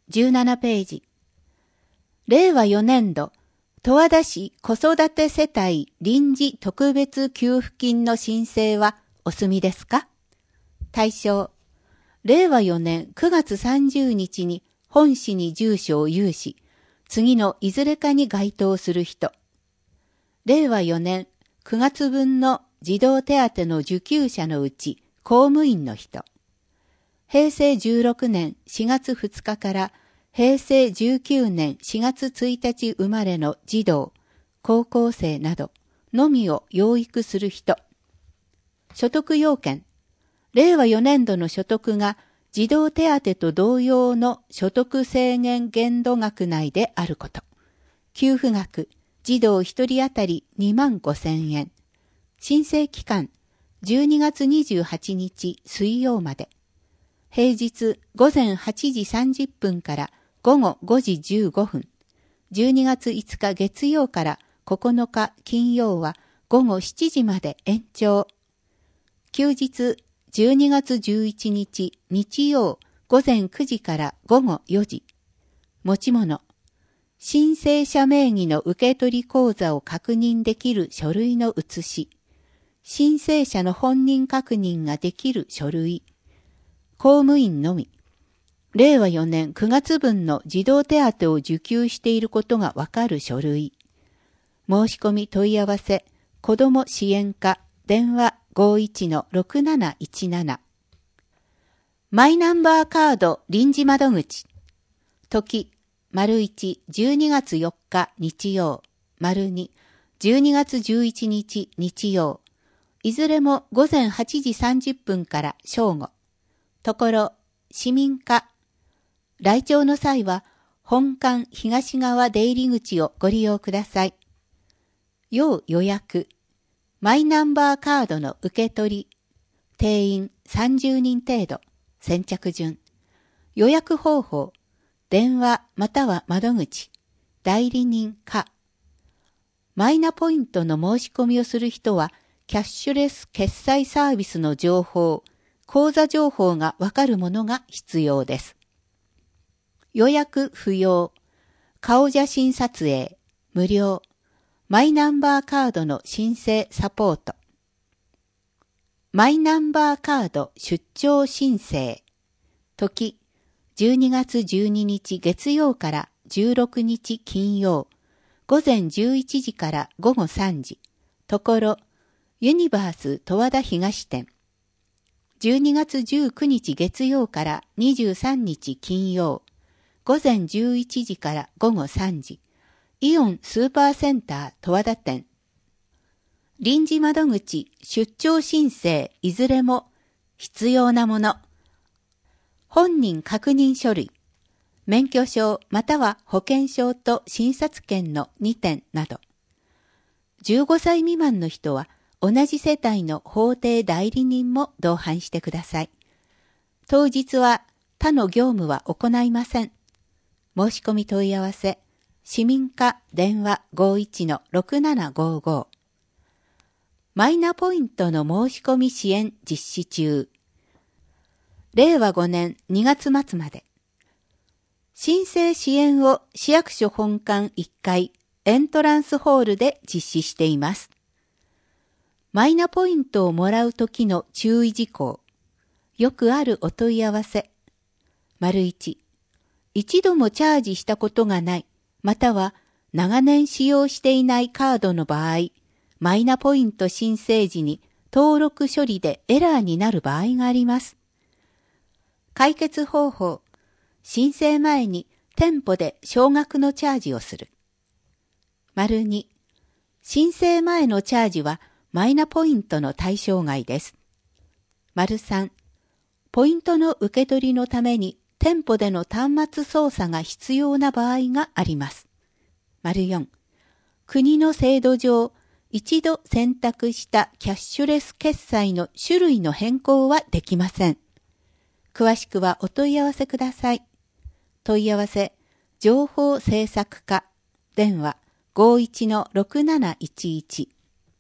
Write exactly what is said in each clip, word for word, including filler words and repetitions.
じゅうななページ。れいわよねんど、十和田市子育て世帯臨時特別給付金の申請はお済みですか？対象。れいわよねんくがつさんじゅうにちに本市に住所を有し、次のいずれかに該当する人。れいわよねんくがつぶんの児童手当の受給者のうち公務員の人。へいせいじゅうろくねんしがつふつかからへいせいじゅうきゅうねんしがつついたち生まれの児童、高校生などのみを養育する人。所得要件。れいわよねんどの所得が児童手当と同様の所得制限限度額内であること。給付額、児童ひとり当たりにまんごせんえん。申請期間、じゅうにがつにじゅうはちにち水曜まで。平日ごぜんはちじさんじゅっぷんからごごごじじゅうごふん。じゅうにがついつか月曜からここのか金曜はごごしちじまで延長。休日じゅうにがつじゅういちにち日曜ごぜんくじからごごよじ。持ち物。申請者名義の受取口座を確認できる書類の写し。申請者の本人確認ができる書類。公務員のみ。れいわよねんくがつぶんの児童手当を受給していることがわかる書類。申し込み問い合わせ、子ども支援課、電話 ごいちのろくなないちなな。マイナンバーカード臨時窓口。時、丸いち、じゅうにがつよっか日曜、丸に、じゅうにがつじゅういちにち日曜。いずれもごぜんはちじさんじゅっぷんから正午。ところ、市民課。来庁の際は、本館東側出入り口をご利用ください。要予約。マイナンバーカードの受け取り。定員さんじゅうにん程度。先着順。予約方法。電話または窓口。代理人課。マイナポイントの申し込みをする人は、キャッシュレス決済サービスの情報、口座情報がわかるものが必要です。予約不要。顔写真撮影、無料。マイナンバーカードの申請サポート。マイナンバーカード出張申請。時、じゅうにがつじゅうににち月曜からじゅうろくにち金曜。ごぜんじゅういちじからごごさんじ。ところ、ユニバース十和田東店。じゅうにがつじゅうくにち月曜からにじゅうさんにち金曜。ごぜんじゅういちじからごごさんじ。イオンスーパーセンター十和田店。臨時窓口出張申請いずれも必要なもの。本人確認書類。免許証または保険証と診察券のにてんなど。じゅうごさい未満の人は同じ世帯の法定代理人も同伴してください。当日は他の業務は行いません。申し込み問い合わせ、市民課電話 ごいちのろくななごご。マイナポイントの申し込み支援実施中。れいわごねんにがつまつまで。申請支援を市役所本館いっかいエントランスホールで実施しています。マイナポイントをもらうときの注意事項。よくあるお問い合わせ。丸いち、一度もチャージしたことがない、または長年使用していないカードの場合、マイナポイント申請時に登録処理でエラーになる場合があります。解決方法。申請前に店舗で少額のチャージをする。丸に、申請前のチャージはマイナポイントの対象外です。丸さん、ポイントの受け取りのために店舗での端末操作が必要な場合があります。丸よん、国の制度上、一度選択したキャッシュレス決済の種類の変更はできません。詳しくはお問い合わせください。問い合わせ、情報制作課、電話 ごいちのろくなないちいち。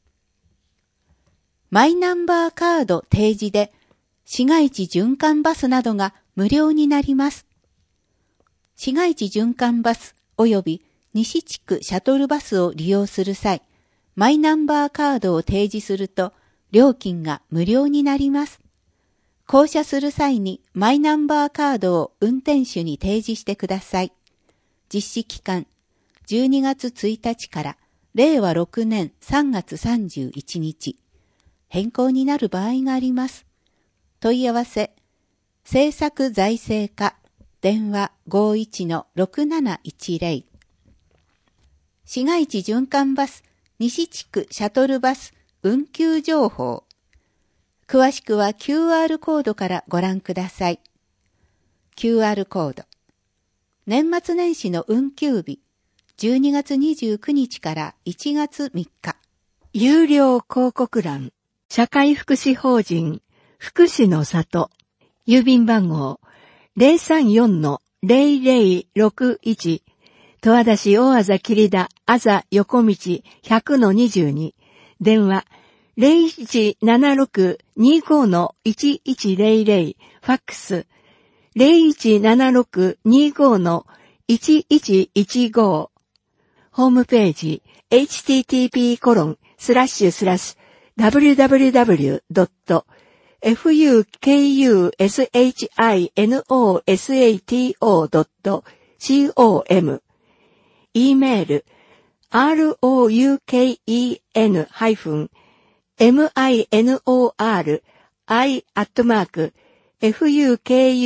マイナンバーカード提示で、市街地循環バスなどが無料になります。 市街地循環バス及び西地区シャトルバスを利用する際、マイナンバーカードを提示すると料金が無料になります。降車する際にマイナンバーカードを運転手に提示してください。実施期間、じゅうにがつついたちかられいわろくねんさんがつさんじゅういちにち。変更になる場合があります。問い合わせ、政策財政課、電話 ごーいちのろくなないちぜろ。市街地循環バス、西地区シャトルバス、運休情報。詳しくは キューアール コードからご覧ください。キューアール コード。年末年始の運休日、じゅうにがつにじゅうくにちからいちがつみっか。 有料広告欄、社会福祉法人、福祉の里、郵便番号 ゼロさんよんのゼロゼロろくいち、十和田市大字切田あざ横道 ひゃくのにじゅうに、電話 ゼロいちななろくにごのいちいちゼロゼロ、ファックスゼロいちななろくにごのいちいちいちご、ホームページ エイチティーティーピーコロンスラッシュスラッシュダブリューダブリューダブリュードットフクシノサトドットコム e メール アールオーユーケーイーエヌ ハイフン エムアイエヌオーアールアイ アットマーク フクシノ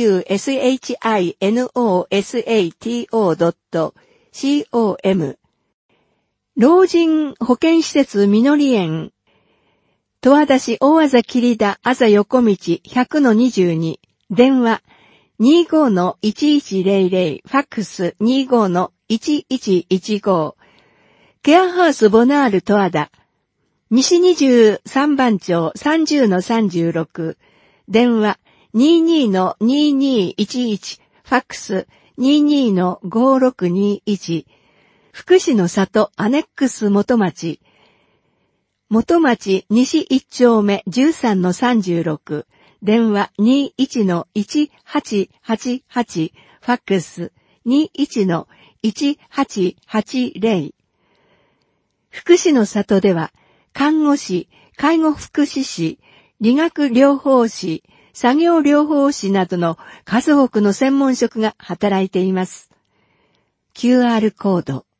サトドットコム 老人保健施設みのり園十和田市大字切田あざ横道 ひゃくのにじゅうに、電話 にじゅうごのいちいちゼロゼロ、ファックス にじゅうごのいちいちいちご、ケアハウスボナール十和田、西にじゅうさんばん町 さんじゅうのさんじゅうろく、電話 にじゅうにのにじゅうにいちいち、ファックス にじゅうにのごろくにいち、福祉の里アネックス元町、元町西一丁目 じゅうさんのさんじゅうろく、電話 にじゅういちのいちはちはちはち、ファックス にじゅういちのいちはちはちゼロ。福祉の里では、看護師、介護福祉士、理学療法士、作業療法士などの数多くの専門職が働いています。キューアール コード。